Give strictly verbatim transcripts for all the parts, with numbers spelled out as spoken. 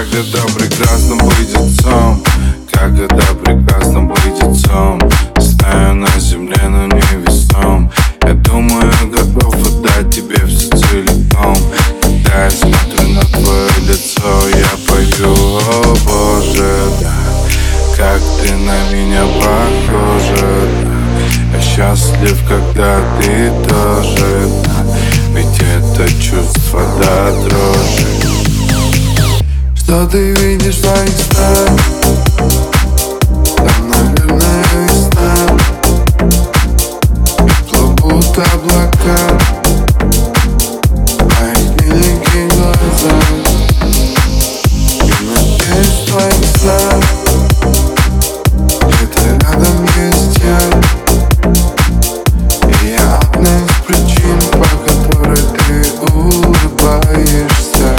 Как это прекрасно быть отцом, как это прекрасно быть отцом. Стою на земле, но не весом. Я думаю, готов отдать тебе все целиком. Когда я смотрю на твое лицо, я пою: о Боже, да, как ты на меня похожа, да. Я счастлив, когда ты тоже, да. Ведь это чувство до дрожи. Что ты видишь в своих снах? Там, наверное, весна. И плывут облака в моих миленьких глазах. И надеюсь, в твоих снах где-то рядом есть я. И я одна из причин, по которой ты улыбаешься.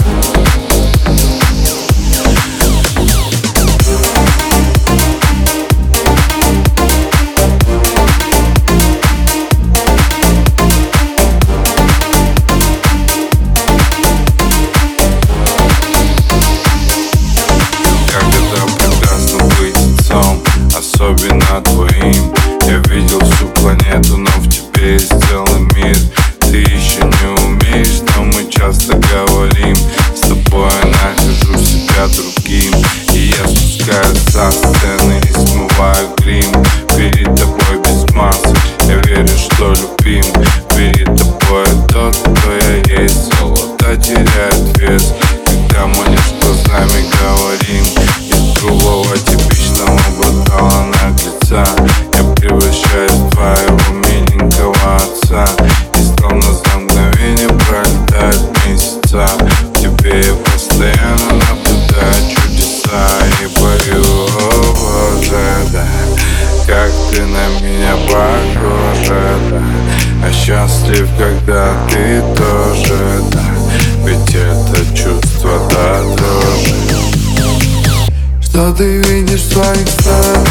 Особенно твоим. Я видел всю планету, но в тебе есть целый мир. Ты еще не умеешь, но мы часто говорим. С тобой я нахожу себя другим. И я спускаюсь со сцены и смываю грим. Перед тобой без масок, я верю, что любим. Перед тобой тот, кто я есть. Золото теряет вес, когда мы лишь глазами говорим. Из грубого типичного бокала наглеца я превращаюсь в твоего миленького отца. И словно за мгновение пролетают месяца. В тебе я постоянно наблюдаю чудеса. И пою: о Боже, да, как ты на меня похожа, да. Я счастлив, когда ты тоже, да. Ведь это чувство до дрожи. Что ты видишь в своих снах?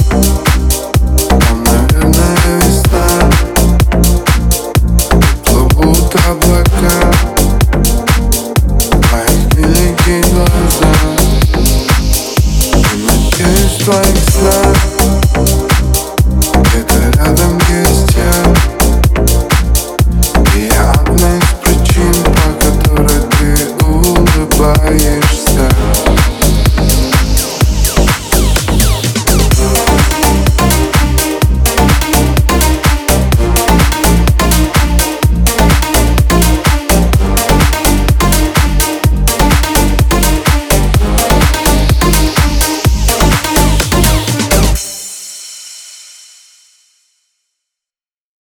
Там, наверное, весна. Плывут облака в моих миленьких глазах. И надеюсь, в твоих снах где-то рядом есть я. И я одна из причин, по которой ты улыбаешься.